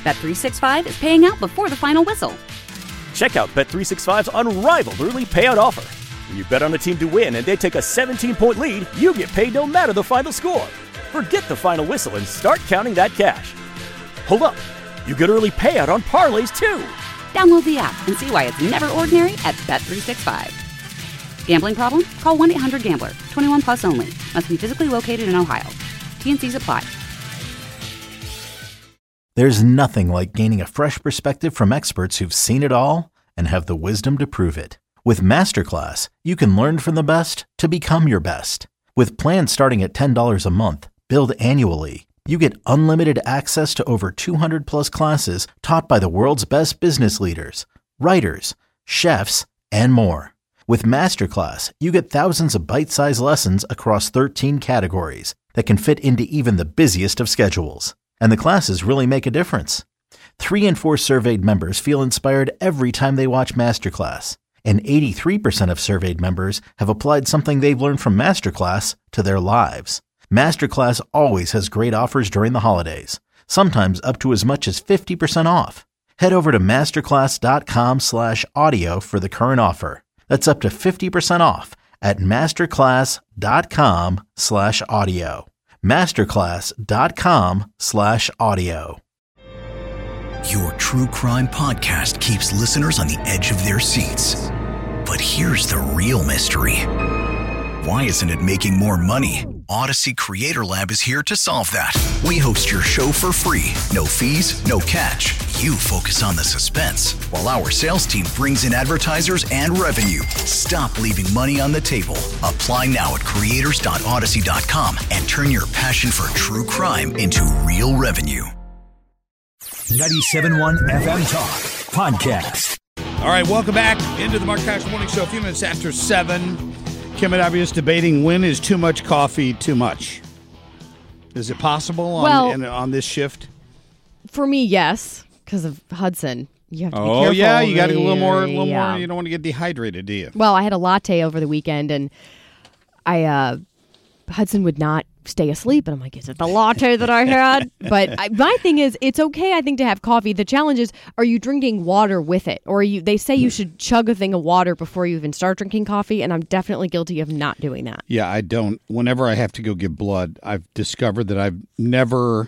Bet365 is paying out before the final whistle. Check out Bet365's unrivaled early payout offer. When you bet on a team to win and they take a 17-point lead, you get paid no matter the final score. Forget the final whistle and start counting that cash. Hold up. You get early payout on parlays, too. Download the app and see why it's never ordinary at Bet365. Gambling problem? Call 1-800-GAMBLER. 21 plus only. Must be physically located in Ohio. T&Cs apply. There's nothing like gaining a fresh perspective from experts who've seen it all and have the wisdom to prove it. With Masterclass, you can learn from the best to become your best. With plans starting at $10 a month, billed annually, you get unlimited access to over 200 plus classes taught by the world's best business leaders, writers, chefs, and more. With Masterclass, you get thousands of bite-sized lessons across 13 categories that can fit into even the busiest of schedules. And the classes really make a difference. 3 in 4 surveyed members feel inspired every time they watch Masterclass. And 83% of surveyed members have applied something they've learned from Masterclass to their lives. Masterclass always has great offers during the holidays, sometimes up to as much as 50% off. Head over to masterclass.com/audio for the current offer. That's up to 50% off at masterclass.com/audio. masterclass.com/audio. Your true crime podcast keeps listeners on the edge of their seats. But here's the real mystery. Why isn't it making more money? Odyssey Creator Lab is here to solve that. We host your show for free. No fees, no catch. You focus on the suspense, while our sales team brings in advertisers and revenue. Stop leaving money on the table. Apply now at creators.odyssey.com and turn your passion for true crime into real revenue. 97.1 FM Talk Podcast. All right, welcome back into the Mark Cash Morning Show. A few minutes after 7. Kim and Abby is debating, when is too much coffee too much? Is it possible on this shift? For me, yes, because of Hudson. You have to be careful. Oh, yeah, you got to get a little more. You don't want to get dehydrated, do you? Well, I had a latte over the weekend, and Hudson would not stay asleep, and I'm like, is it the latte that I had? But my thing is, it's okay, I think, to have coffee. The challenge is, are you drinking water with it? Or they say you should chug a thing of water before you even start drinking coffee, and I'm definitely guilty of not doing that. Yeah, I don't. Whenever I have to go give blood, I've discovered that I never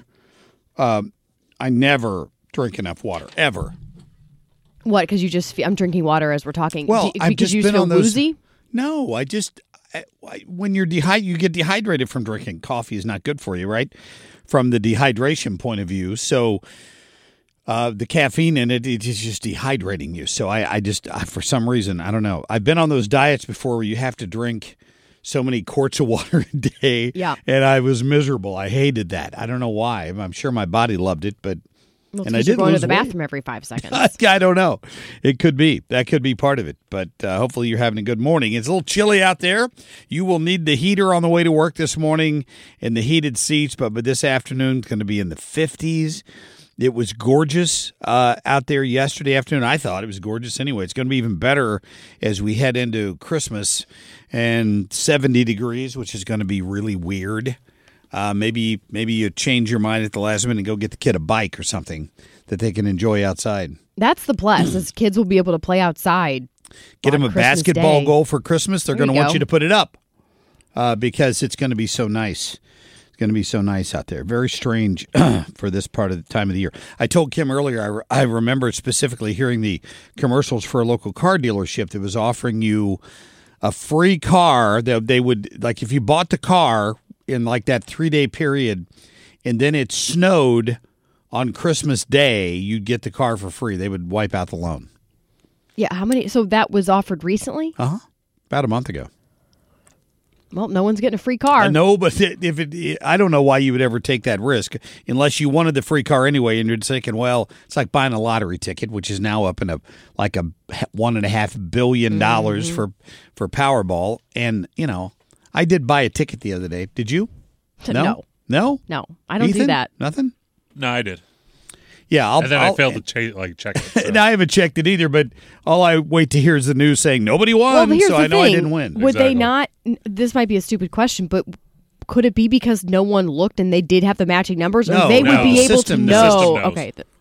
drink enough water, ever. What, because I'm drinking water as we're talking? Well, I've just been on those. Woozy? No, when you get dehydrated from drinking. Coffee is not good for you, right? From the dehydration point of view. So the caffeine in it is just dehydrating you. So I for some reason, I don't know. I've been on those diets before where you have to drink so many quarts of water a day. Yeah. And I was miserable. I hated that. I don't know why. I'm sure my body loved it, but... Well, and I did go to the bathroom every 5 seconds. I don't know. It could be. That could be part of it. But hopefully you're having a good morning. It's a little chilly out there. You will need the heater on the way to work this morning and the heated seats. But this afternoon, it's going to be in the 50s. It was gorgeous out there yesterday afternoon. I thought it was gorgeous anyway. It's going to be even better as we head into Christmas, and 70 degrees, which is going to be really weird. Maybe you change your mind at the last minute and go get the kid a bike or something that they can enjoy outside. That's the plus, is kids will be able to play outside. Get them a basketball goal for Christmas. They're going to want you to put it up because it's going to be so nice. It's going to be so nice out there. Very strange for this part of the time of the year. I told Kim earlier, I remember specifically hearing the commercials for a local car dealership that was offering you a free car. They would, like, if you bought the car in like that 3-day period, and then it snowed on Christmas Day, you'd get the car for free. They would wipe out the loan. Yeah, how many? So that was offered recently? Uh-huh. About a month ago. Well, no one's getting a free car. No, but I don't know why you would ever take that risk unless you wanted the free car anyway, and you're thinking, well, it's like buying a lottery ticket, which is now up in a $1.5 billion for Powerball. And, I did buy a ticket the other day. Did you? No. No? No, I don't do that. Nothing? No, I did. Yeah, I failed to check it. So. And I haven't checked it either, but all I wait to hear is the news saying nobody won, so I know I didn't win. Would they not? This might be a stupid question, but could it be because no one looked and they did have the matching numbers, or they would be able to know? Okay,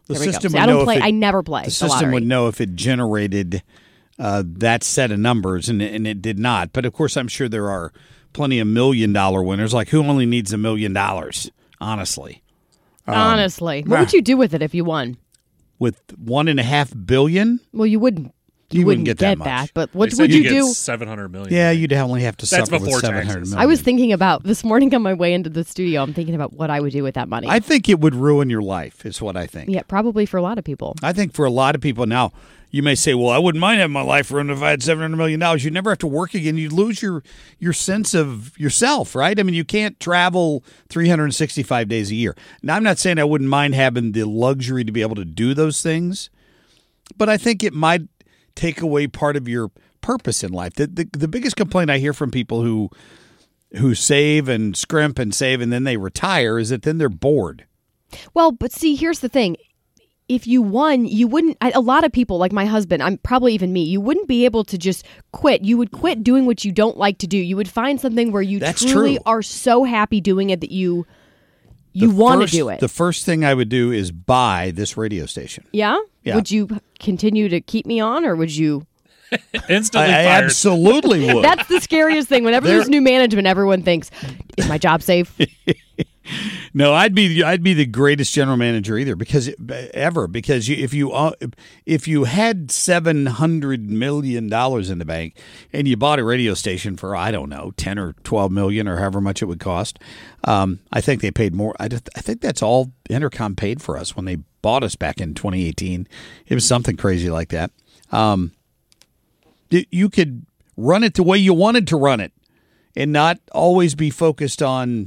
The There we go. system See, would I know don't if play. it- I never play. The the system lottery. would know if it generated that set of numbers, and it did not. But of course, I'm sure there are plenty of $1 million winners. Like, who only needs $1 million? Honestly, Honestly, what would you do with it if you won? with $1.5 billion, Well, you wouldn't. You wouldn't get that much. But They what said would you get do? 700 million. yeah, you'd only have to That's suffer with before 700 taxes. million. I was thinking about this morning on my way into the studio. I'm thinking about what I would do with that money. I think it would ruin your life. Is what I think. Yeah, probably for a lot of people. I think for a lot of people now, you may say, well, I wouldn't mind having my life ruined if I had $700 million. You'd never have to work again. You'd lose your sense of yourself, right? I mean, you can't travel 365 days a year. Now, I'm not saying I wouldn't mind having the luxury to be able to do those things, but I think it might take away part of your purpose in life. The biggest complaint I hear from people who save and scrimp and save and then they retire is that then they're bored. Well, but see, here's the thing. If you won, you wouldn't. A lot of people, like my husband, I'm probably even me, you wouldn't be able to just quit. You would quit doing what you don't like to do. You would find something where you That's truly true. are so happy doing it that you want to do it. The first thing I would do is buy this radio station. Yeah? Yeah. Would you continue to keep me on, or would you? Instantly I fired. absolutely would. That's the scariest thing. Whenever there's new management, everyone thinks, "Is my job safe?" No, I'd be the greatest general manager because if you had $700 million in the bank and you bought a radio station for, I don't know, 10 or 12 million or however much it would cost, I think they paid more. I think that's all Entercom paid for us when they bought us back in 2018. It was something crazy like that. You could run it the way you wanted to run it and not always be focused on,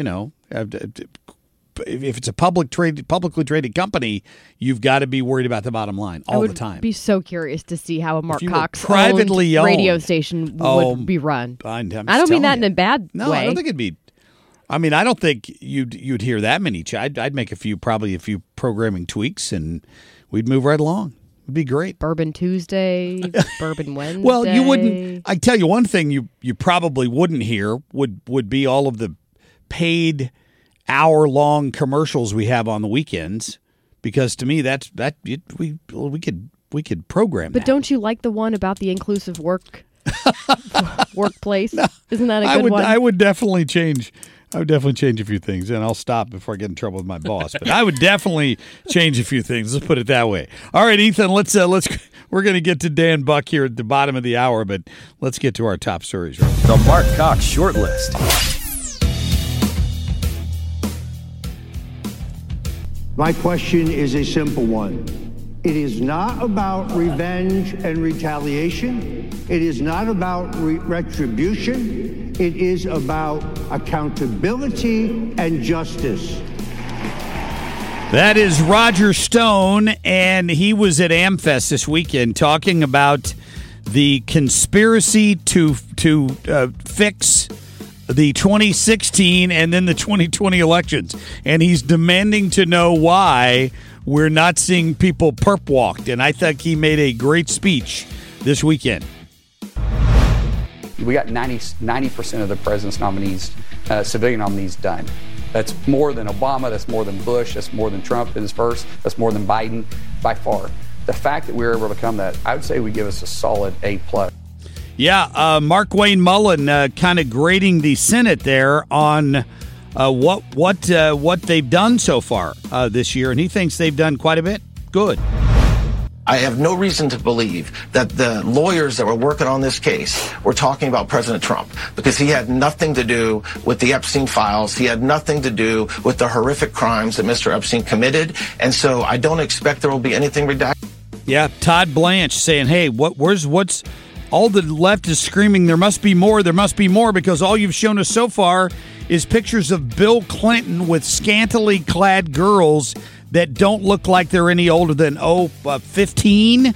if it's a publicly traded company, you've got to be worried about the bottom line all the time. I'd be so curious to see how a Mark you were Cox privately owned, radio station would be run. I'm just I don't mean that telling in a bad No, way. I don't think it'd be. I mean, I don't think you'd hear that many. I'd make a few programming tweaks, and we'd move right along. It'd be great. Bourbon Tuesday, Bourbon Wednesday. Well, you wouldn't. I tell you one thing you probably wouldn't hear would be all of the paid hour-long commercials we have on the weekends, because to me we could program But that. don't you like the one about the inclusive workplace? No, isn't that a good one? I would definitely change. I would definitely change a few things, and I'll stop before I get in trouble with my boss. But I would definitely change a few things. Let's put it that way. All right, Ethan. Let's. We're going to get to Dan Buck here at the bottom of the hour, but let's get to our top stories. Right? The Mark Cox Short List. My question is a simple one. It is not about revenge and retaliation. It is not about retribution. It is about accountability and justice. That is Roger Stone, and he was at AmFest this weekend talking about the conspiracy to fix the 2016 and then the 2020 elections. And he's demanding to know why we're not seeing people perp walked. And I think he made a great speech this weekend. We got 90% of the president's nominees, civilian nominees, done. That's more than Obama, that's more than Bush, that's more than Trump in his first, that's more than Biden by far. The fact that we were able to come that, I would say would give us a solid A+. Yeah, Mark Wayne Mullen kind of grading the Senate there on what they've done so far this year, and he thinks they've done quite a bit. Good. I have no reason to believe that the lawyers that were working on this case were talking about President Trump, because he had nothing to do with the Epstein files. He had nothing to do with the horrific crimes that Mr. Epstein committed. And so I don't expect there will be anything redacted. Yeah, Todd Blanche saying, hey, what's all the left is screaming, there must be more, because all you've shown us so far is pictures of Bill Clinton with scantily clad girls that don't look like they're any older than 15.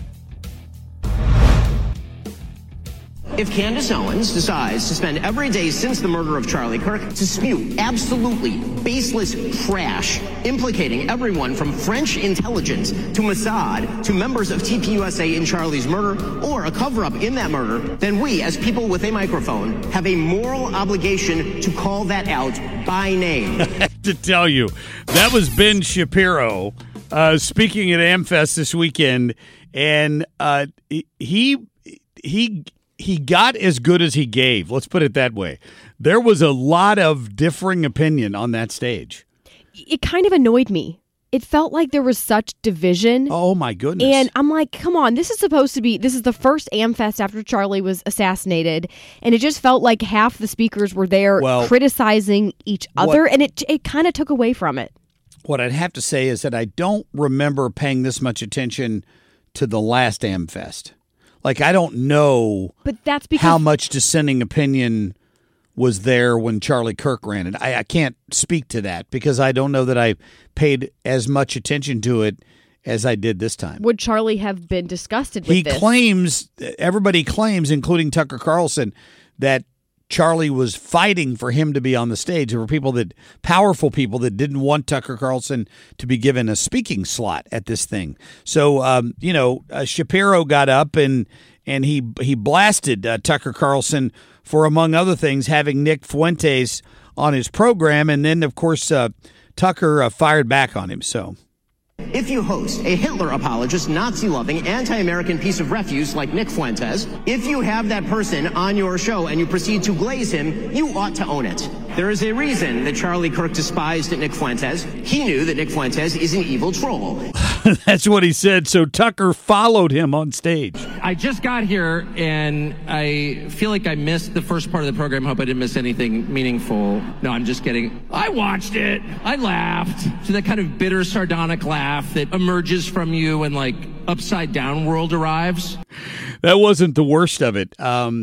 If Candace Owens decides to spend every day since the murder of Charlie Kirk to spew absolutely baseless trash, implicating everyone from French intelligence to Mossad to members of TPUSA in Charlie's murder, or a cover-up in that murder, then we, as people with a microphone, have a moral obligation to call that out by name. To tell you, that was Ben Shapiro speaking at AmFest this weekend, and he got as good as he gave. Let's put it that way. There was a lot of differing opinion on that stage. It kind of annoyed me. It felt like there was such division. Oh, my goodness. And I'm like, come on, this is the first AmFest after Charlie was assassinated. And it just felt like half the speakers were there criticizing each other. And it kind of took away from it. What I'd have to say is that I don't remember paying this much attention to the last AmFest. Like, I don't know but that's because how much dissenting opinion was there when Charlie Kirk ran it. I can't speak to that because I don't know that I paid as much attention to it as I did this time. Would Charlie have been disgusted with this? Everybody claims, including Tucker Carlson, that Charlie was fighting for him to be on the stage. There were powerful people that didn't want Tucker Carlson to be given a speaking slot at this thing. So, Shapiro got up and he blasted Tucker Carlson for, among other things, having Nick Fuentes on his program. And then, of course, Tucker fired back on him. So, if you host a Hitler apologist, Nazi-loving, anti-American piece of refuse like Nick Fuentes, if you have that person on your show and you proceed to glaze him, you ought to own it. There is a reason that Charlie Kirk despised Nick Fuentes. He knew that Nick Fuentes is an evil troll. That's what he said. So Tucker followed him on stage. I just got here, and I feel like I missed the first part of the program. Hope I didn't miss anything meaningful. No, I'm just kidding. I watched it. I laughed. So that kind of bitter, sardonic laugh that emerges from you when, like, Upside Down World arrives. That wasn't the worst of it.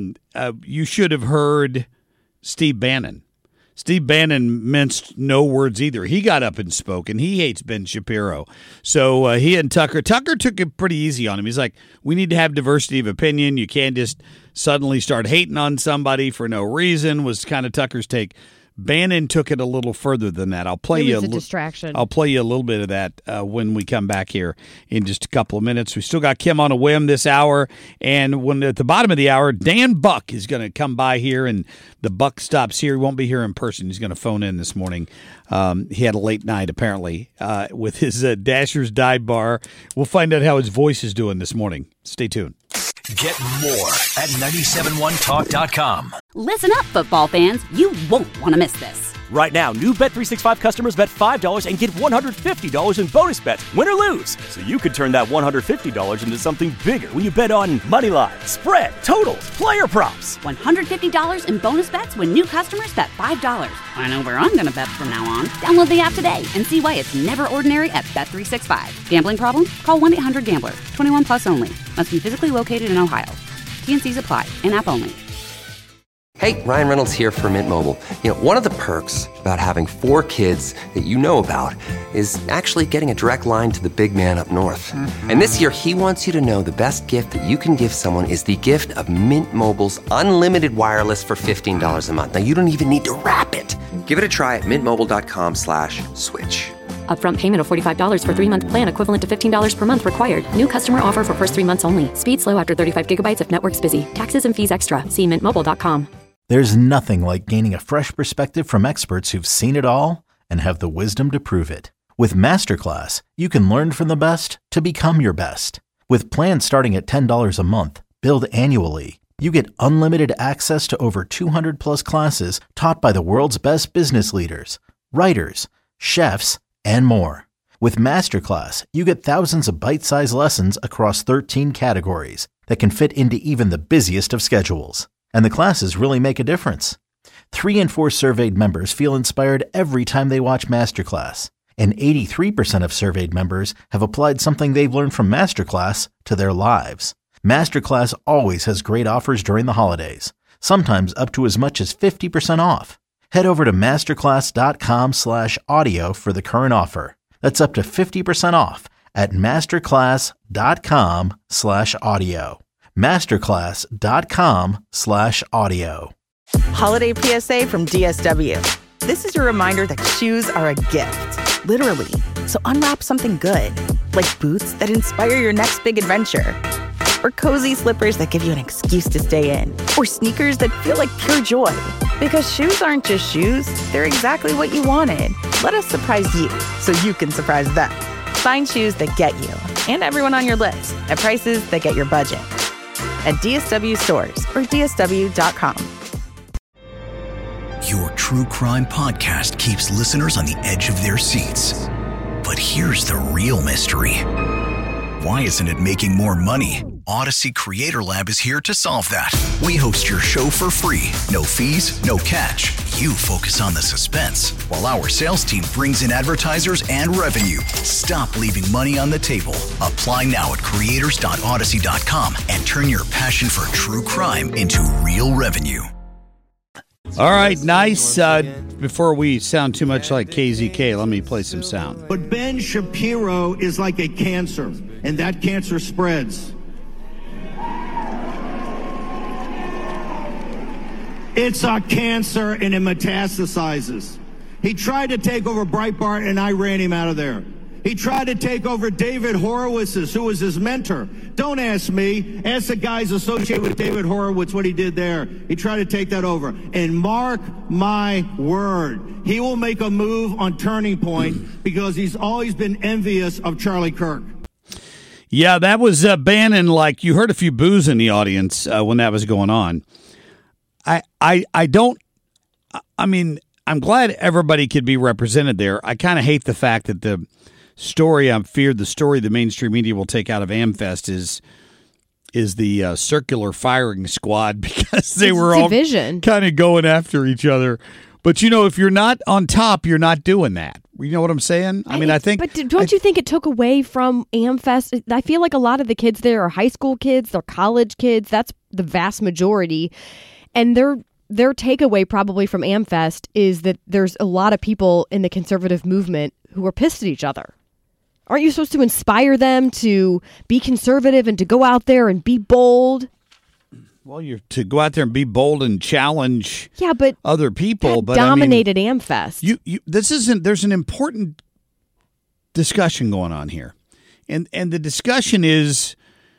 You should have heard Steve Bannon. Steve Bannon minced no words either. He got up and spoke, and he hates Ben Shapiro. So he and Tucker took it pretty easy on him. He's like, we need to have diversity of opinion. You can't just suddenly start hating on somebody for no reason, was kind of Tucker's take. Bannon took it a little further than that. I'll play you a distraction. I'll play you a little bit of that when we come back here in just a couple of minutes. We still got Kim on a whim this hour, and when at the bottom of the hour, Dan Buck is going to come by here, and the Buck stops here. He won't be here in person. He's going to phone in this morning. He had a late night apparently with his Dasher's Dive Bar. We'll find out how his voice is doing this morning. Stay tuned. Get more at 971talk.com. Listen up, football fans. You won't want to miss this. Right now, new Bet365 customers bet $5 and get $150 in bonus bets, win or lose. So you could turn that $150 into something bigger when you bet on money line, spread, totals, player props. $150 in bonus bets when new customers bet $5. I know where I'm going to bet from now on. Download the app today and see why it's never ordinary at Bet365. Gambling problem? Call 1-800-GAMBLER. 21 plus only. Must be physically located in Ohio. T&Cs apply. In-app only. Hey, Ryan Reynolds here for Mint Mobile. You know, one of the perks about having 4 kids that you know about is actually getting a direct line to the big man up north. Mm-hmm. And this year, he wants you to know the best gift that you can give someone is the gift of Mint Mobile's unlimited wireless for $15 a month. Now, you don't even need to wrap it. Give it a try at mintmobile.com/switch. Upfront payment of $45 for 3-month plan equivalent to $15 per month required. New customer offer for first 3 months only. Speed slow after 35 gigabytes if network's busy. Taxes and fees extra. See mintmobile.com. There's nothing like gaining a fresh perspective from experts who've seen it all and have the wisdom to prove it. With Masterclass, you can learn from the best to become your best. With plans starting at $10 a month, billed annually, you get unlimited access to over 200 plus classes taught by the world's best business leaders, writers, chefs, and more. With Masterclass, you get thousands of bite-sized lessons across 13 categories that can fit into even the busiest of schedules. And the classes really make a difference. 3 in 4 surveyed members feel inspired every time they watch Masterclass. And 83% of surveyed members have applied something they've learned from Masterclass to their lives. Masterclass always has great offers during the holidays, sometimes up to as much as 50% off. Head over to masterclass.com/audio for the current offer. That's up to 50% off at masterclass.com/audio. masterclass.com/audio. Holiday PSA from DSW. This is your reminder that shoes are a gift, literally. So unwrap something good, like boots that inspire your next big adventure, or cozy slippers that give you an excuse to stay in, or sneakers that feel like pure joy. Because shoes aren't just shoes, they're exactly what you wanted. Let us surprise you so you can surprise them. Find shoes that get you and everyone on your list at prices that get your budget. At DSW stores or DSW.com. Your true crime podcast keeps listeners on the edge of their seats. But here's the real mystery. Why isn't it making more money? Odyssey Creator Lab is here to solve that. We host your show for free. No fees, no catch. You focus on the suspense, while our sales team brings in advertisers and revenue. Stop leaving money on the table. Apply now at creators.odyssey.com and turn your passion for true crime into real revenue. All right, nice. Before we sound too much like KZK, let me play some sound. But Ben Shapiro is like a cancer, and that cancer spreads. It's a cancer, and it metastasizes. He tried to take over Breitbart, and I ran him out of there. He tried to take over David Horowitz's, who was his mentor. Don't ask me. Ask the guys associated with David Horowitz what he did there. He tried to take that over. And mark my word, he will make a move on Turning Point because he's always been envious of Charlie Kirk. Yeah, that was Bannon. Like, you heard a few boos in the audience when that was going on. I mean, I'm glad everybody could be represented there. I kind of hate the fact that the story, I'm feared the story the mainstream media will take out of AmFest is the circular firing squad, because they were all kind of going after each other. But, you know, if you're not on top, you're not doing that. You know what I'm saying? I mean, I think... But don't you think it took away from AmFest? I feel like a lot of the kids there are high school kids, they're college kids. That's the vast majority. And their takeaway probably from AmFest is that there's a lot of people in the conservative movement who are pissed at each other. Aren't you supposed to inspire them to be conservative and to go out there and be bold? Well, you're to go out there and be bold and challenge other people. But dominated AmFest. There's an important discussion going on here. And the discussion is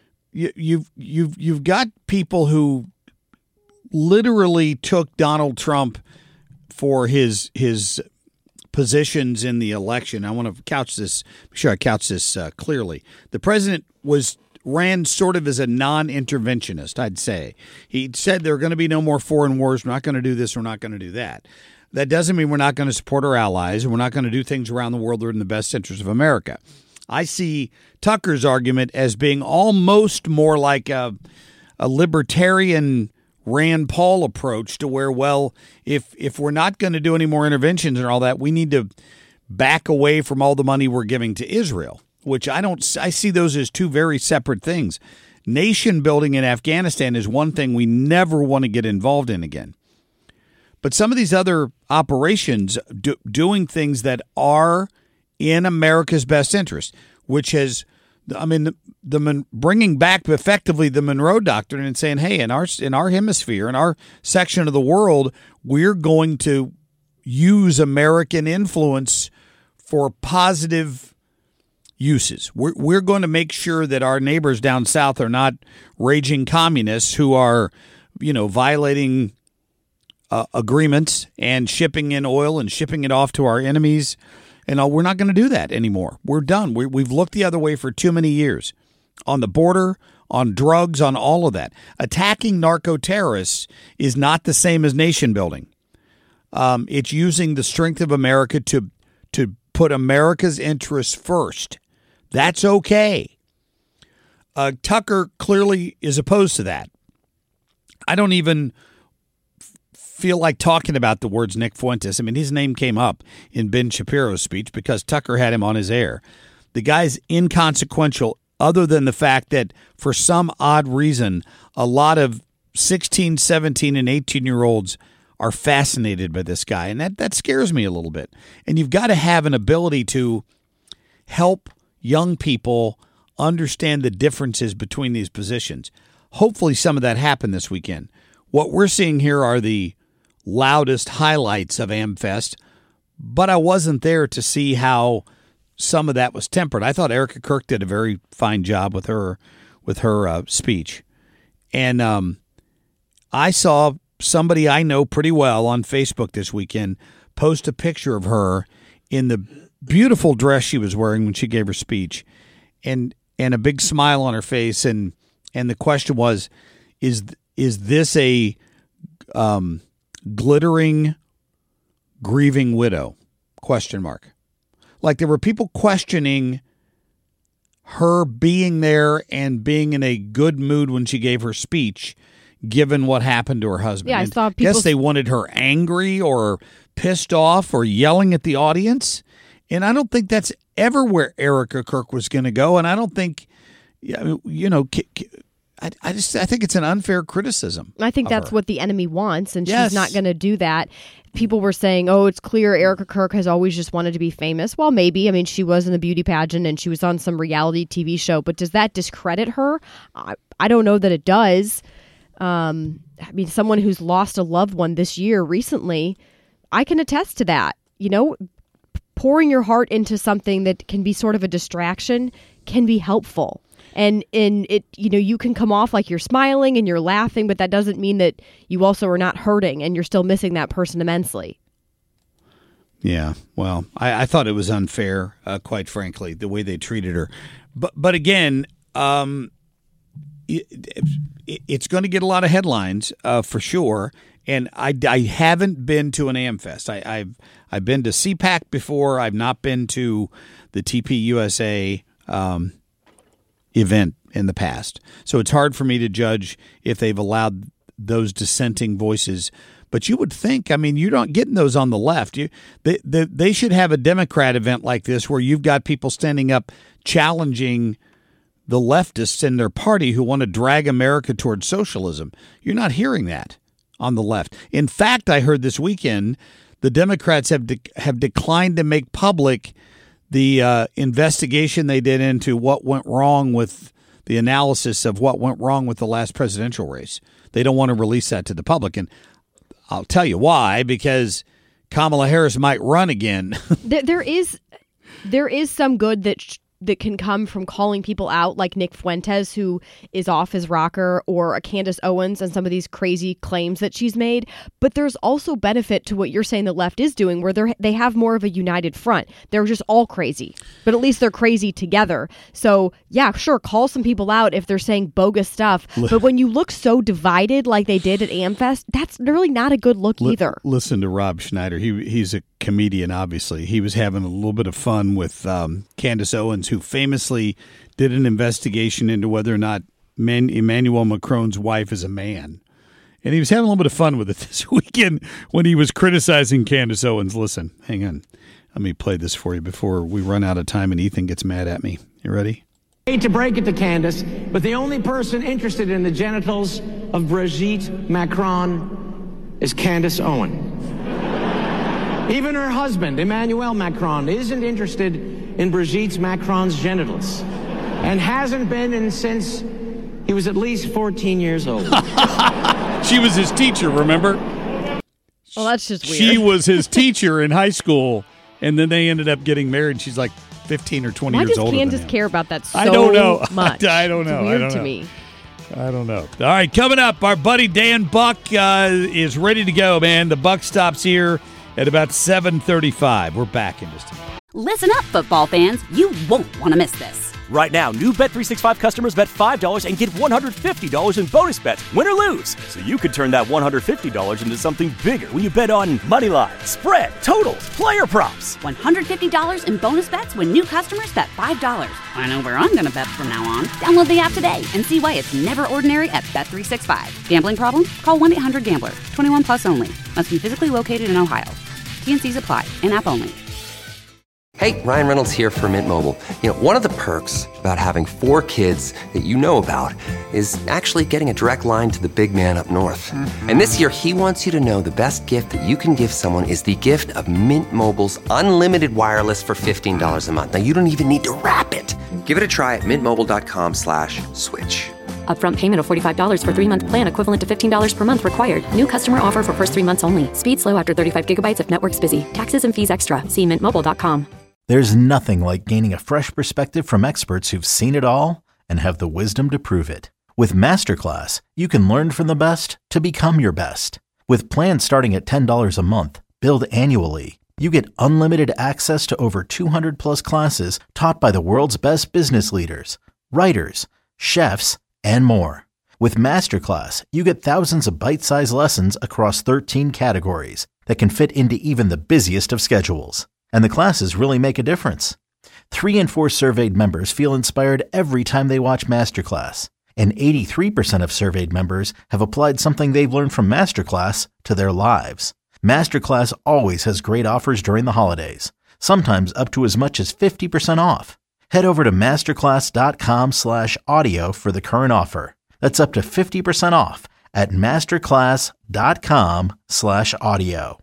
you've got people who literally took Donald Trump for his positions in the election. I want to couch this, make sure I couch this clearly. The president ran sort of as a non-interventionist, I'd say. He said there are going to be no more foreign wars. We're not going to do this. We're not going to do that. That doesn't mean we're not going to support our allies, and we're not going to do things around the world that are in the best interest of America. I see Tucker's argument as being almost more like a libertarian Rand Paul approach to where, well, if we're not going to do any more interventions and all that, we need to back away from all the money we're giving to Israel, which I see those as two very separate things. Nation building in Afghanistan is one thing we never want to get involved in again. But some of these other operations, doing things that are in America's best interest, which has, I mean, bringing back effectively the Monroe Doctrine and saying, hey, in our hemisphere, in our section of the world, we're going to use American influence for positive uses. We're going to make sure that our neighbors down south are not raging communists who are, violating agreements and shipping in oil and shipping it off to our enemies. And we're not going to do that anymore. We're done. We've looked the other way for too many years. On the border, on drugs, on all of that. Attacking narco-terrorists is not the same as nation building. It's using the strength of America to put America's interests first. That's okay. Tucker clearly is opposed to that. I don't even feel like talking about the words Nick Fuentes. I mean, his name came up in Ben Shapiro's speech because Tucker had him on his air. The guy's inconsequential, other than the fact that for some odd reason, a lot of 16, 17, and 18-year-olds are fascinated by this guy. And that scares me a little bit. And you've got to have an ability to help young people understand the differences between these positions. Hopefully some of that happened this weekend. What we're seeing here are the loudest highlights of AmFest, but I wasn't there to see how some of that was tempered. I thought Erica Kirk did a very fine job with her speech. And I saw somebody I know pretty well on Facebook this weekend post a picture of her in the beautiful dress she was wearing when she gave her speech, and a big smile on her face, and the question was, is this a glittering, grieving widow? ? Like there were people questioning her being there and being in a good mood when she gave her speech, given what happened to her husband. Yeah, I saw people. Guess they wanted her angry or pissed off or yelling at the audience. And I don't think that's ever where Erica Kirk was going to go. And I don't think, I think it's an unfair criticism. I think that's what the enemy wants, and Yes. she's not going to do that. People were saying, oh, it's clear Erica Kirk has always just wanted to be famous. Well, maybe. I mean, she was in the beauty pageant and she was on some reality TV show, but does that discredit her? I don't know that it does. I mean, someone who's lost a loved one this year recently, I can attest to that. Pouring your heart into something that can be sort of a distraction can be helpful. And it, you can come off like you're smiling and you're laughing, but that doesn't mean that you also are not hurting and you're still missing that person immensely. Yeah, well, I thought it was unfair, quite frankly, the way they treated her. But again, it's going to get a lot of headlines for sure. And I haven't been to an AmFest. I've been to CPAC before. I've not been to the TPUSA event in the past. So it's hard for me to judge if they've allowed those dissenting voices. But you would think, I mean, you're not getting those on the left. They should have a Democrat event like this where you've got people standing up challenging the leftists in their party who want to drag America towards socialism. You're not hearing that on the left. In fact, I heard this weekend the Democrats have declined to make public the investigation they did into what went wrong with the analysis of what went wrong with the last presidential race. They don't want to release that to the public. And I'll tell you why, because Kamala Harris might run again. There is some good that can come from calling people out, like Nick Fuentes, who is off his rocker, or a Candace Owens and some of these crazy claims that she's made. But there's also benefit to what you're saying the left is doing, where they have more of a united front. They're just all crazy, but at least they're crazy together. So yeah, sure, call some people out if they're saying bogus stuff. But when you look so divided like they did at AmFest, that's really not a good look either. Listen to Rob Schneider. He's a comedian, obviously. He was having a little bit of fun with Candace Owens, who famously did an investigation into whether or not Emmanuel Macron's wife is a man. And he was having a little bit of fun with it this weekend when he was criticizing Candace Owens. Listen, hang on. Let me play this for you before we run out of time and Ethan gets mad at me. You ready? I hate to break it to Candace, but the only person interested in the genitals of Brigitte Macron is Candace Owens. Even her husband, Emmanuel Macron, isn't interested in Brigitte Macron's genitals and hasn't been since he was at least 14 years old. She was his teacher, remember? Well, that's just weird. She was his teacher in high school, and then they ended up getting married. She's like 15 or 20 years older than him. Why does Candace care about that so I don't know. much? I don't know. It's weird I don't to know. me. I don't know. All right, coming up, our buddy Dan Buck is ready to go, man. The Buck stops here at about 7:35. We're back in just a minute. Listen up, football fans. You won't want to miss this. Right now, new Bet365 customers bet $5 and get $150 in bonus bets, win or lose. So you could turn that $150 into something bigger when you bet on money line, spread, totals, player props. $150 in bonus bets when new customers bet $5. I know where I'm going to bet from now on. Download the app today and see why it's never ordinary at Bet365. Gambling problem? Call 1-800-GAMBLER. 21 plus only. Must be physically located in Ohio. T&Cs apply. In-app only. Hey, Ryan Reynolds here for Mint Mobile. You know, one of the perks about having 4 kids that you know about is actually getting a direct line to the big man up north. And this year, he wants you to know the best gift that you can give someone is the gift of Mint Mobile's unlimited wireless for $15 a month. Now, you don't even need to wrap it. Give it a try at mintmobile.com/switch. Upfront payment of $45 for 3-month plan equivalent to $15 per month required. New customer offer for first 3 months only. Speed slow after 35 gigabytes if network's busy. Taxes and fees extra. See mintmobile.com. There's nothing like gaining a fresh perspective from experts who've seen it all and have the wisdom to prove it. With Masterclass, you can learn from the best to become your best. With plans starting at $10 a month, billed annually, You get unlimited access to over 200 plus classes taught by the world's best business leaders, writers, chefs, and more. With Masterclass, you get thousands of bite-sized lessons across 13 categories that can fit into even the busiest of schedules. And the classes really make a difference. 3 in 4 surveyed members feel inspired every time they watch Masterclass. And 83% of surveyed members have applied something they've learned from Masterclass to their lives. Masterclass always has great offers during the holidays, sometimes up to as much as 50% off. Head over to masterclass.com/audio for the current offer. That's up to 50% off at masterclass.com/audio.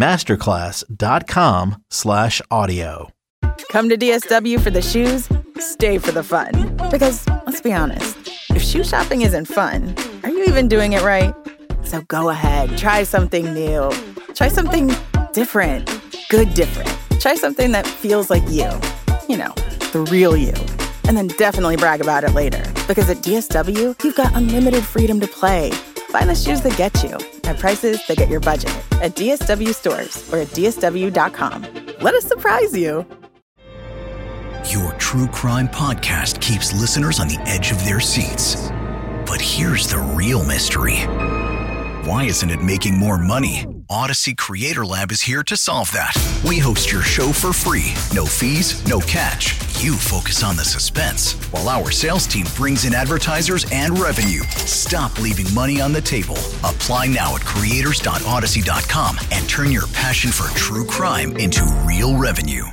masterclass.com/audio. Come to DSW for the shoes, stay for the fun. Because, let's be honest, if shoe shopping isn't fun, are you even doing it right? So go ahead, try something new. Try something different. Good different. Try something that feels like you. You know, the real you. And then definitely brag about it later. Because at DSW, you've got unlimited freedom to play. Find the shoes that get you at prices that get your budget at DSW stores or at DSW.com. Let us surprise you. Your true crime podcast keeps listeners on the edge of their seats. But here's the real mystery. Why isn't it making more money? Odyssey Creator Lab is here to solve that. We host your show for free. No fees, no catch. You focus on the suspense, while our sales team brings in advertisers and revenue. Stop leaving money on the table. Apply now at creators.odyssey.com and turn your passion for true crime into real revenue.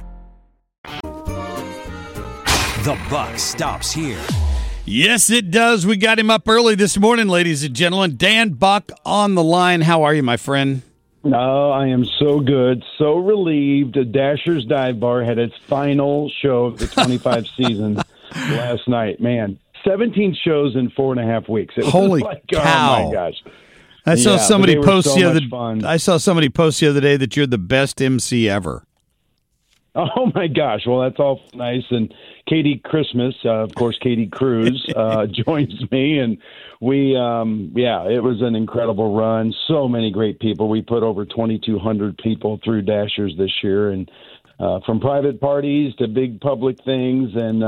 The buck stops here. Yes, it does. We got him up early this morning, ladies and gentlemen. Dan Buck on the line. How are you, my friend? Oh, I am so good, so relieved. Dasher's Dive Bar had its final show of the 25 season last night. Man, 17 shows in 4.5 weeks. It Holy was like, cow. Oh, my gosh. I saw somebody post the other fun. I saw somebody post the other day that you're the best MC ever. Oh, my gosh. Well, that's all nice. And Katie Christmas, of course, Katie Cruz joins me. And we, it was an incredible run. So many great people. We put over 2,200 people through Dashers this year. And from private parties to big public things. And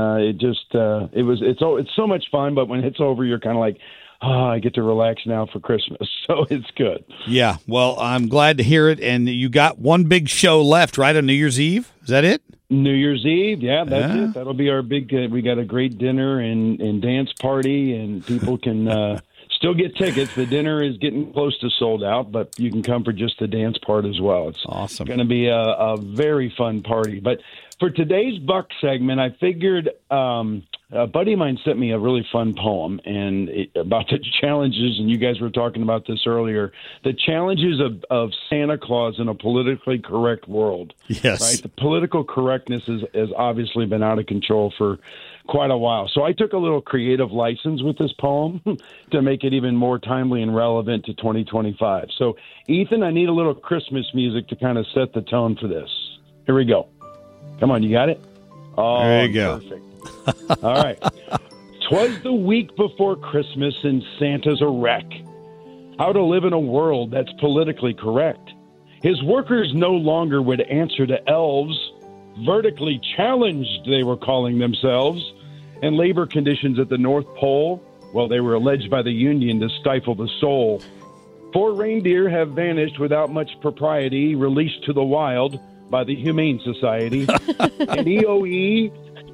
it's so much fun. But when it's over, you're kind of like, oh, I get to relax now for Christmas. So it's good. Yeah. Well, I'm glad to hear it. And you got one big show left, right, on New Year's Eve? Is that it? New Year's Eve. Yeah, that's it. That'll be our big, we got a great dinner and dance party, and people can still get tickets. The dinner is getting close to sold out, but you can come for just the dance part as well. It's awesome. Going to be a very fun party. But for today's Buck segment, I figured a buddy of mine sent me a really fun poem about the challenges, and you guys were talking about this earlier, the challenges of Santa Claus in a politically correct world. Yes. Right? The political correctness has obviously been out of control for quite a while. So I took a little creative license with this poem to make it even more timely and relevant to 2025. So, Ethan, I need a little Christmas music to kind of set the tone for this. Here we go. Come on, you got it? Oh, there you go. Perfect. All right. 'Twas the week before Christmas and Santa's a wreck. How to live in a world that's politically correct. His workers no longer would answer to elves. Vertically challenged, they were calling themselves. And labor conditions at the North Pole, well, they were alleged by the union to stifle the soul. 4 reindeer have vanished without much propriety, released to the wild by the Humane Society. And the EOE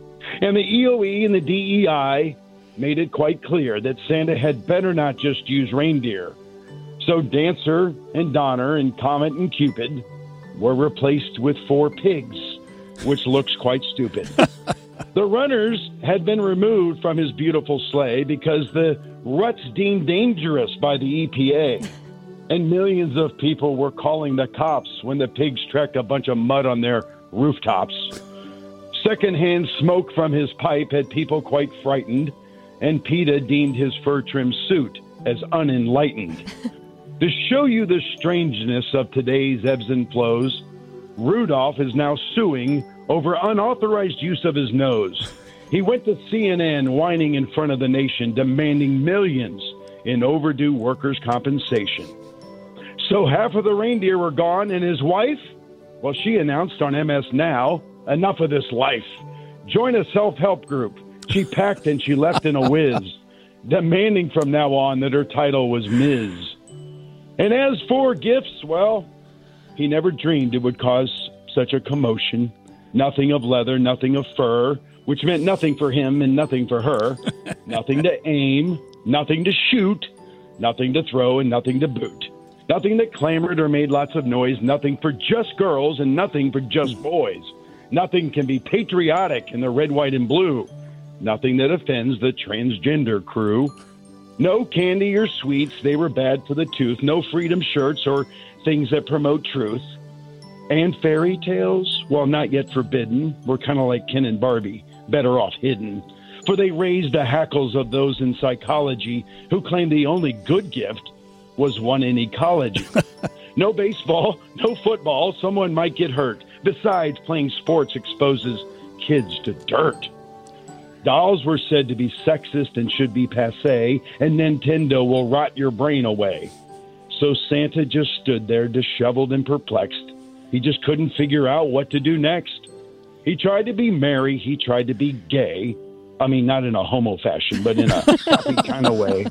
and the DEI made it quite clear that Santa had better not just use reindeer. So Dancer and Donner and Comet and Cupid were replaced with 4 pigs, which looks quite stupid. The runners had been removed from his beautiful sleigh because the ruts deemed dangerous by the EPA. And millions of people were calling the cops when the pigs tracked a bunch of mud on their rooftops. Secondhand smoke from his pipe had people quite frightened, and PETA deemed his fur-trimmed suit as unenlightened. To show you the strangeness of today's ebbs and flows, Rudolph is now suing over unauthorized use of his nose. He went to CNN whining in front of the nation, demanding millions in overdue workers' compensation. So half of the reindeer were gone, and his wife, Well, she announced on MS Now, enough of this life. Join a self-help group. She packed and she left in a whiz, demanding from now on that her title was Ms. And as for gifts, well, he never dreamed it would cause such a commotion. Nothing of leather, nothing of fur, which meant nothing for him and nothing for her. Nothing to aim, nothing to shoot, nothing to throw, and nothing to boot. Nothing that clamored or made lots of noise, nothing for just girls and nothing for just boys. Nothing can be patriotic in the red, white, and blue. Nothing that offends the transgender crew. No candy or sweets, they were bad for the tooth. No freedom shirts or things that promote truth. And fairy tales, while not yet forbidden, were kind of like Ken and Barbie, better off hidden. For they raised the hackles of those in psychology who claimed the only good gift was one in ecology. No baseball, no football, someone might get hurt. Besides, playing sports exposes kids to dirt. Dolls were said to be sexist and should be passé, and Nintendo will rot your brain away. So Santa just stood there, disheveled and perplexed. He just couldn't figure out what to do next. He tried to be merry, he tried to be gay. I mean, not in a homo fashion, but in a happy kind of way.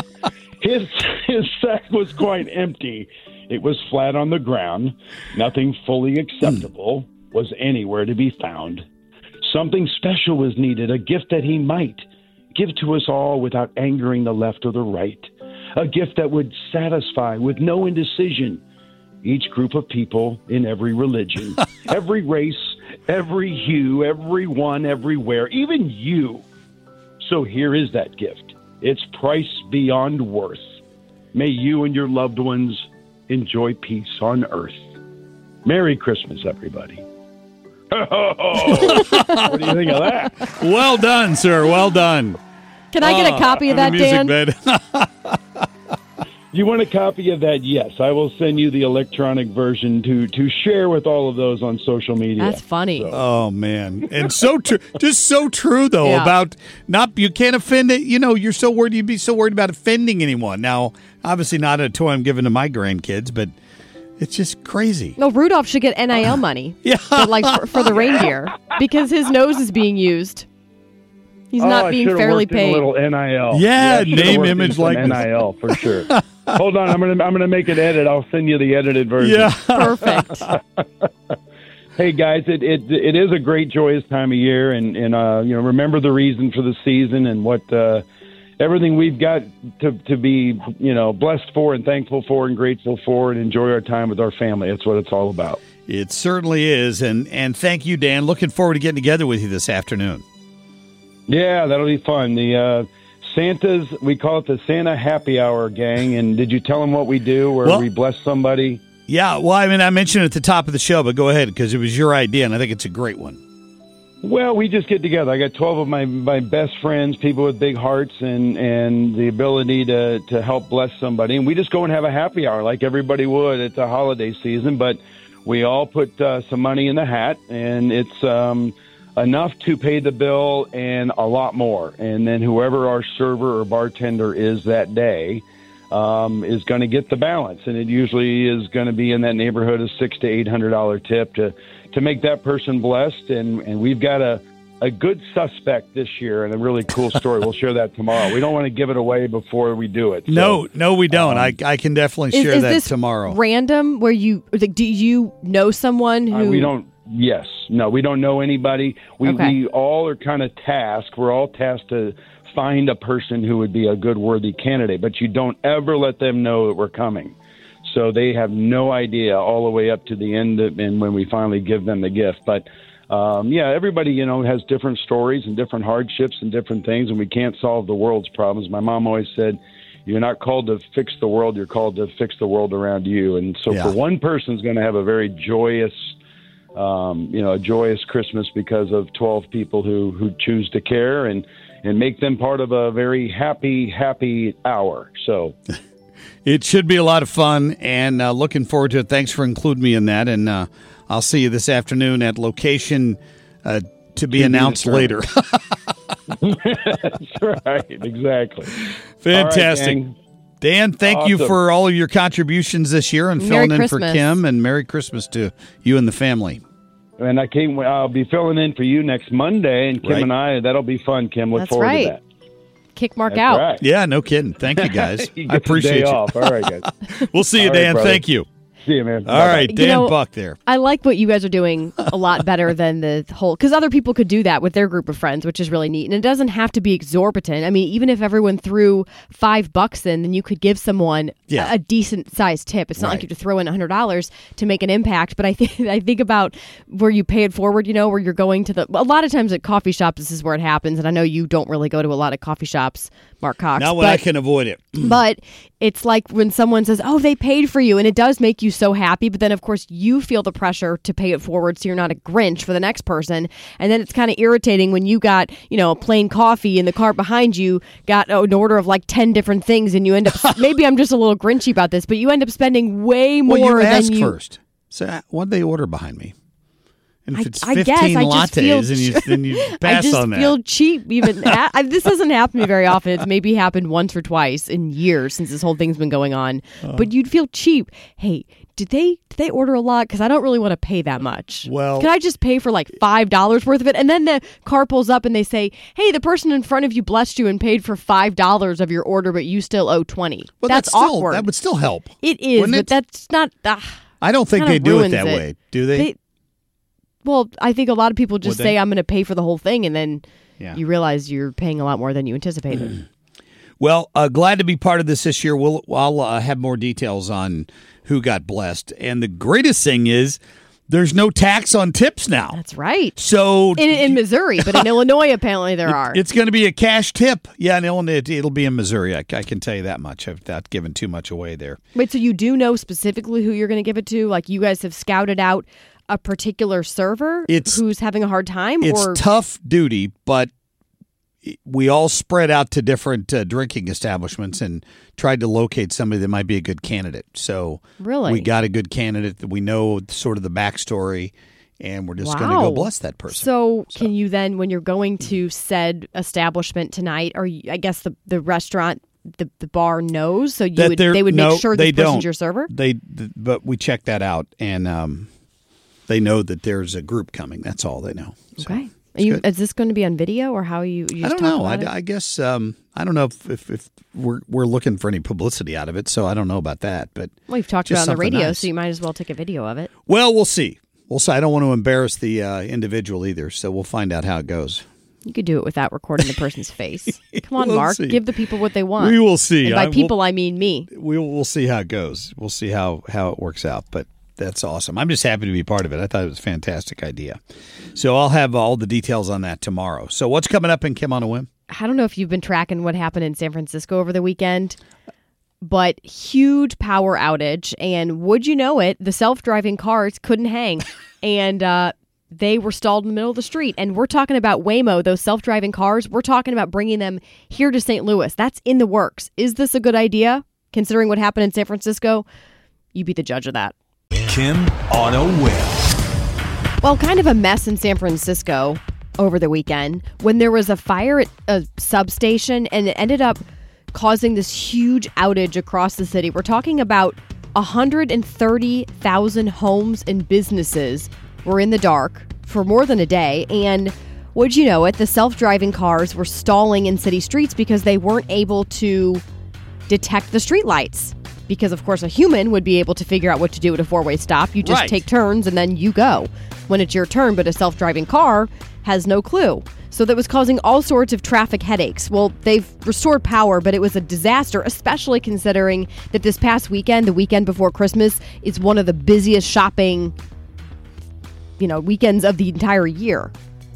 His sack was quite empty. It was flat on the ground. Nothing fully acceptable was anywhere to be found. Something special was needed, a gift that he might give to us all without angering the left or the right. A gift that would satisfy with no indecision each group of people in every religion, every race, every hue, everyone, everywhere, even you. So here is that gift. It's price beyond worth. May you and your loved ones enjoy peace on earth. Merry Christmas, everybody. What do you think of that? Well done, sir. Well done. Can I get a copy of that, Dan? You want a copy of that? Yes. I will send you the electronic version to share with all of those on social media. That's funny. So. Oh, man. And so true. Just so true, though, Yeah. about you can't offend it. You know, you're so worried. You'd be so worried about offending anyone. Now, obviously not a toy I'm giving to my grandkids, but it's just crazy. No, Rudolph should get NIL money. Yeah. For the reindeer because his nose is being used. He's not being fairly paid. A little NIL. Yeah, I should've name, worked in image, some likeness. NIL for sure. Hold on, I'm gonna make an edit. I'll send you the edited version. Yeah, perfect. Hey guys, it is a great joyous time of year, and remember the reason for the season and what everything we've got to be blessed for and thankful for and grateful for, and enjoy our time with our family. That's what it's all about. It certainly is, and thank you, Dan. Looking forward to getting together with you this afternoon. Yeah, that'll be fun. The Santa's, we call it the Santa Happy Hour, gang. And did you tell them what we do, where we bless somebody? Yeah, well, I mean, I mentioned it at the top of the show, but go ahead, because it was your idea, and I think it's a great one. Well, we just get together. I got 12 of my best friends, people with big hearts and the ability to help bless somebody. And we just go and have a happy hour like everybody would. It's a holiday season, but we all put some money in the hat, and it's enough to pay the bill and a lot more. And then whoever our server or bartender is that day is going to get the balance. And it usually is going to be in that neighborhood of $600 to $800 tip to make that person blessed. And we've got a good suspect this year and a really cool story. We'll share that tomorrow. We don't want to give it away before we do it. So, No, we don't. I can definitely share that this tomorrow. Random where do you know someone who we don't. Yes. No, we don't know anybody. We all are kind of tasked. We're all tasked to find a person who would be a good, worthy candidate, but you don't ever let them know that we're coming. So they have no idea all the way up to the end and when we finally give them the gift. But, everybody, has different stories and different hardships and different things, and we can't solve the world's problems. My mom always said, you're not called to fix the world. You're called to fix the world around you. And so for one person's going to have a very joyous a joyous Christmas because of 12 people who choose to care and make them part of a very happy hour. So it should be a lot of fun, and looking forward to it. Thanks for including me in that, and I'll see you this afternoon at location to be announced later. That's right. Exactly. Fantastic. All right, Dan, thank you for all of your contributions this year and Merry filling in Christmas. for Kim, and Merry Christmas to you and the family. And I'll be filling in for you next Monday, and Kim Right. and I, that'll be fun, Kim. Look That's forward right. to that. Kick Mark That's out. right. Yeah, no kidding. Thank you, guys. You I get the appreciate day you. off. All right, guys. We'll see you, All right, Dan. brother. Thank you. See you, man. All right, Dan know, Buck there. I like what you guys are doing a lot better than the whole, because other people could do that with their group of friends, which is really neat. And it doesn't have to be exorbitant. I mean, even if everyone threw $5 in, then you could give someone a decent sized tip. It's not like you have to throw in $100 to make an impact. But I think about where you pay it forward, where you're going to a lot of times at coffee shops, this is where it happens. And I know you don't really go to a lot of coffee shops, Mark Cox. Not when I can avoid it. But it's like when someone says, oh, they paid for you, and it does make you so happy. But then, of course, you feel the pressure to pay it forward so you're not a Grinch for the next person. And then it's kind of irritating when you got, a plain coffee and the cart behind you got an order of like 10 different things, and you end up, maybe I'm just a little Grinchy about this, but you end up spending way more Well, you than ask you. first. So what did they order behind me? And if it's I 15 guess I just feel lattes, then you I pass just on that. feel cheap. Even this doesn't happen to me very often. It's maybe happened once or twice in years since this whole thing's been going on. But you'd feel cheap. Hey, did they order a lot? Because I don't really want to pay that much. Well, can I just pay for like $5 worth of it? And then the car pulls up and they say, "Hey, the person in front of you blessed you and paid for $5 of your order, but you still owe $20." Well, that's still, awkward. That would still help. It is, wouldn't but it? that's not. I don't think kinda they do it ruins that way. Do they? Well, I think a lot of people just Would say, they? I'm going to pay for the whole thing, and then Yeah. you realize you're paying a lot more than you anticipated. Well, glad to be part of this year. I'll have more details on who got blessed. And the greatest thing is there's no tax on tips now. That's right. So In Missouri, but in Illinois, apparently there are. It's going to be a cash tip. Yeah, in Illinois, it'll be in Missouri. I can tell you that much without giving too much away there. Wait, so you do know specifically who you're going to give it to? Like you guys have scouted out a particular server who's having a hard time? It's or tough duty, but we all spread out to different drinking establishments and tried to locate somebody that might be a good candidate. So Really? we got a good candidate that we know sort of the backstory, and we're just going to go bless that person. So can you then, when you're going to said establishment tonight, or I guess the restaurant, the bar knows, so That they would make no, sure they this person's don't. your server? But we checked that out, and they know that there's a group coming. That's all they know. So Okay. it's good. Is this going to be on video, or how you just I don't talk know. about it? I guess I don't know if we're looking for any publicity out of it, so I don't know about that. But Well, you've talked just about it on the something radio, nice. so you might as well take a video of it. Well, we'll see. We'll see. I don't want to embarrass the individual either, so we'll find out how it goes. You could do it without recording the person's face. Come on, We'll Mark. see. Give the people what they want. We will see. And by people, I mean me. We'll see how it goes. We'll see how it works out. But that's awesome. I'm just happy to be part of it. I thought it was a fantastic idea. So I'll have all the details on that tomorrow. So what's coming up in Kim on a Whim? I don't know if you've been tracking what happened in San Francisco over the weekend, but huge power outage. And would you know it, the self-driving cars couldn't hang. And they were stalled in the middle of the street. And we're talking about Waymo, those self-driving cars. We're talking about bringing them here to St. Louis. That's in the works. Is this a good idea, considering what happened in San Francisco? You be the judge of that. Kim on a Whim. Well, kind of a mess in San Francisco over the weekend when there was a fire at a substation, and it ended up causing this huge outage across the city. We're talking about 130,000 homes and businesses were in the dark for more than a day. And would you know it, the self-driving cars were stalling in city streets because they weren't able to detect the streetlights. Because, of course, a human would be able to figure out what to do at a four-way stop. You just Right. take turns and then you go when it's your turn. But a self-driving car has no clue. So that was causing all sorts of traffic headaches. Well, they've restored power, but it was a disaster, especially considering that this past weekend, the weekend before Christmas, is one of the busiest shopping, weekends of the entire year.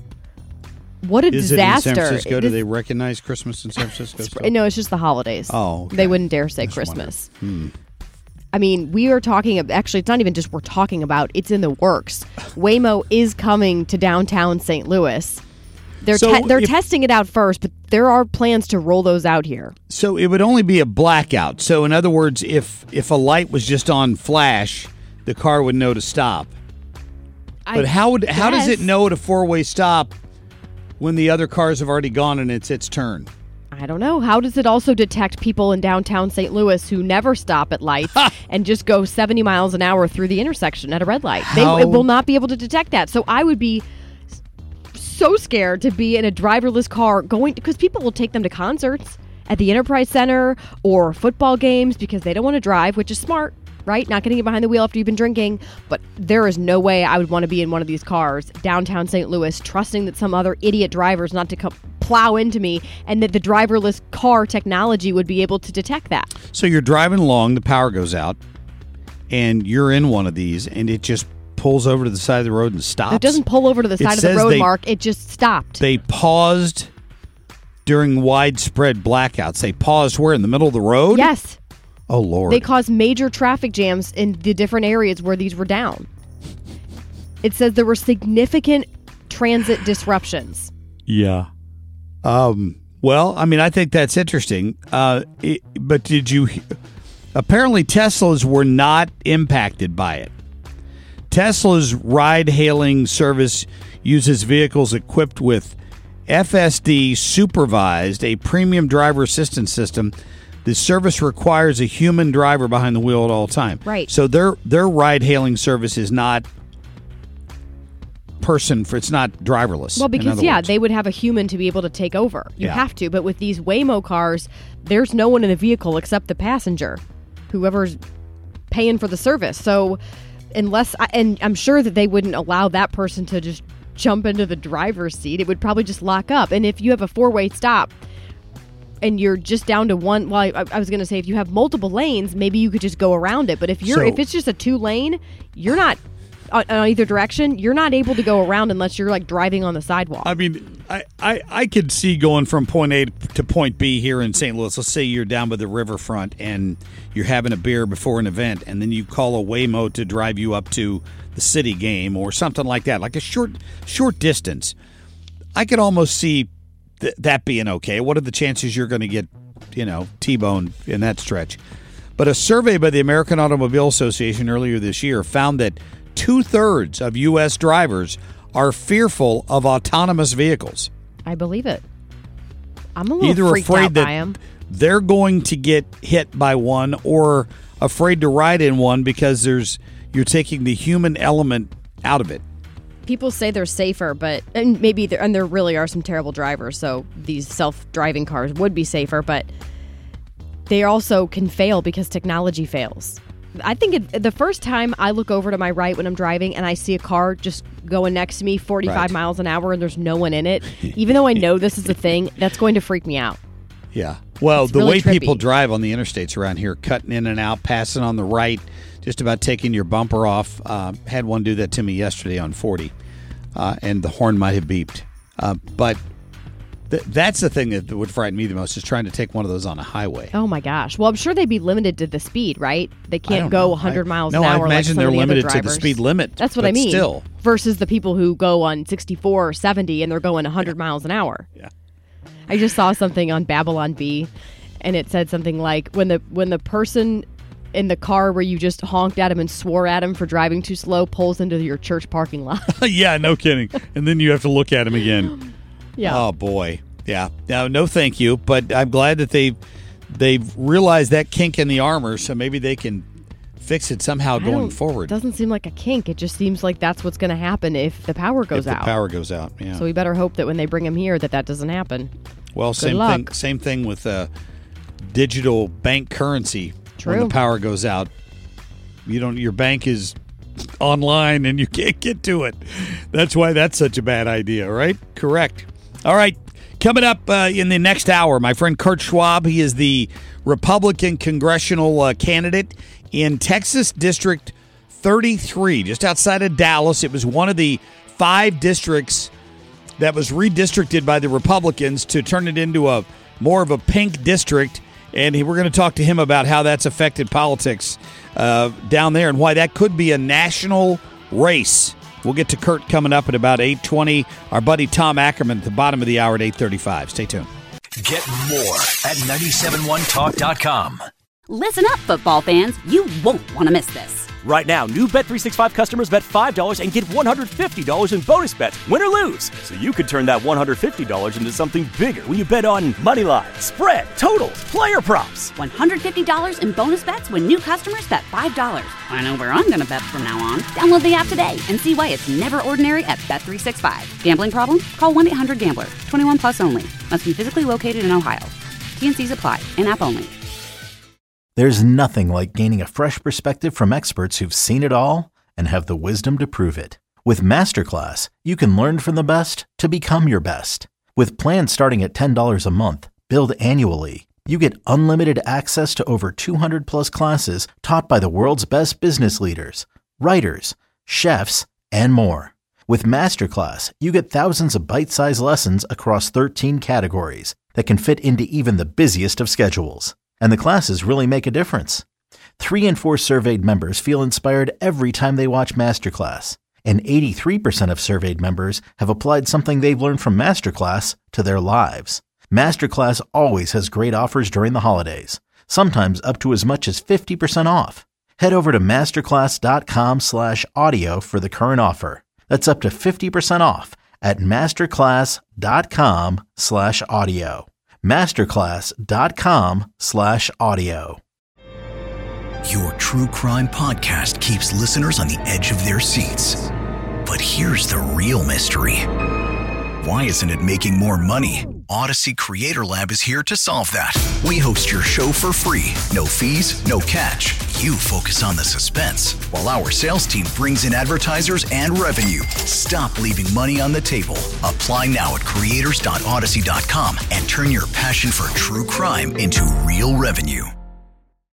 What a Is disaster. it in San Francisco? Do they recognize Christmas in San Francisco? still? No, it's just the holidays. Oh, okay. They wouldn't dare say Christmas. I mean, we are talking, actually, it's not even just we're talking about, it's in the works. Waymo is coming to downtown St. Louis. They're testing it out first, but there are plans to roll those out here. So it would only be a blackout. So in other words, if a light was just on flash, the car would know to stop. But how does it know at a four-way stop when the other cars have already gone and it's its turn? I don't know. How does it also detect people in downtown St. Louis who never stop at lights and just go 70 miles an hour through the intersection at a red light? It will not be able to detect that. So I would be so scared to be in a driverless car because people will take them to concerts at the Enterprise Center or football games because they don't want to drive, which is smart, right? Not getting behind the wheel after you've been drinking. But there is no way I would want to be in one of these cars downtown St. Louis, trusting that some other idiot driver's not to plow into me, and that the driverless car technology would be able to detect that. So you're driving along, the power goes out, and you're in one of these, and it just pulls over to the side of the road and stops. It doesn't pull over to the side of the road, Mark. It just stopped. They paused during widespread blackouts. They paused where? In the middle of the road? Yes. Oh, Lord. They caused major traffic jams in the different areas where these were down. It says there were significant transit disruptions. Yeah. Well, I mean, I think that's interesting. But did you... Apparently, Teslas were not impacted by it. Tesla's ride-hailing service uses vehicles equipped with FSD Supervised, a premium driver assistance system. The service requires a human driver behind the wheel at all time. Right. So their ride-hailing service is not it's not driverless. Well, because, they would have a human to be able to take over. You have to. But with these Waymo cars, there's no one in the vehicle except the passenger, whoever's paying for the service. So and I'm sure that they wouldn't allow that person to just jump into the driver's seat. It would probably just lock up. And if you have a four-way stop and you're just down to one, well, I was going to say if you have multiple lanes, maybe you could just go around it. But if it's just a two-lane, you're not on either direction, you're not able to go around unless you're like driving on the sidewalk. I mean, I could see going from point A to point B here in St. Louis. Let's say you're down by the riverfront and you're having a beer before an event, and then you call a Waymo to drive you up to the city game or something like that, like a short distance. I could almost see that being okay. What are the chances you're going to get, T-boned in that stretch? But a survey by the American Automobile Association earlier this year found that 2/3 of U.S. drivers are fearful of autonomous vehicles. I believe it. I'm a little freaked out by them. They're going to get hit by one, or afraid to ride in one because you're taking the human element out of it. People say they're safer, and there really are some terrible drivers, so these self-driving cars would be safer, but they also can fail because technology fails. I think the first time I look over to my right when I'm driving and I see a car just going next to me 45 miles an hour and there's no one in it, even though I know this is a thing, that's going to freak me out. Yeah. Well, it's the really way trippy. People drive on the interstates around here, cutting in and out, passing on the right, just about taking your bumper off. Had one do that to me yesterday on 40, and the horn might have beeped. But that's the thing that would frighten me the most, is trying to take one of those on a highway. Oh, my gosh. Well, I'm sure they'd be limited to the speed, right? They can't go 100 miles an hour. No, I imagine like they're some of the limited other to the drivers. speed limit. That's what I mean. Still. Versus the people who go on 64 or 70 and they're going 100 miles an hour. Yeah. I just saw something on Babylon Bee, and it said something like, when the person in the car where you just honked at him and swore at him for driving too slow pulls into your church parking lot. Yeah, no kidding. And then you have to look at him again. Yeah. Oh, boy. Yeah. No, thank you. But I'm glad that they've realized that kink in the armor, so maybe they can fix it somehow going forward. It doesn't seem like a kink. It just seems like that's what's going to happen if the power goes out. If the power goes out, yeah. So we better hope that when they bring him here that doesn't happen. Well, same thing with digital bank currency. True. When the power goes out, your bank is online and you can't get to it. That's why that's such a bad idea, right? Correct. All right. Coming up in the next hour, my friend Kurt Schwab. He is the Republican congressional candidate in Texas District 33, just outside of Dallas. It was one of the 5 districts that was redistricted by the Republicans to turn it into more of a pink district. And we're going to talk to him about how that's affected politics down there and why that could be a national race. We'll get to Kurt coming up at about 8:20. Our buddy Tom Ackerman at the bottom of the hour at 8:35. Stay tuned. Get more at 971talk.com. Listen up, football fans. You won't want to miss this. Right now, new Bet365 customers bet $5 and get $150 in bonus bets, win or lose. So you could turn that $150 into something bigger when you bet on money line, spread, totals, player props. $150 in bonus bets when new customers bet $5. I know where I'm going to bet from now on. Download the app today and see why it's never ordinary at Bet365. Gambling problem? Call 1-800-GAMBLER. 21 plus only. Must be physically located in Ohio. T&Cs apply. In-app only. There's nothing like gaining a fresh perspective from experts who've seen it all and have the wisdom to prove it. With Masterclass, you can learn from the best to become your best. With plans starting at $10 a month, billed annually, you get unlimited access to over 200 plus classes taught by the world's best business leaders, writers, chefs, and more. With Masterclass, you get thousands of bite-sized lessons across 13 categories that can fit into even the busiest of schedules. And the classes really make a difference. 3 in 4 surveyed members feel inspired every time they watch Masterclass. And 83% of surveyed members have applied something they've learned from Masterclass to their lives. Masterclass always has great offers during the holidays, sometimes up to as much as 50% off. Head over to masterclass.com/audio for the current offer. That's up to 50% off at masterclass.com/audio. masterclass.com/audio. Your true crime podcast keeps listeners on the edge of their seats. But here's the real mystery. Why isn't it making more money? Odyssey Creator Lab is here to solve that. We host your show for free. No fees, no catch. You focus on the suspense, while our sales team brings in advertisers and revenue. Stop leaving money on the table. Apply now at creators.odyssey.com and turn your passion for true crime into real revenue.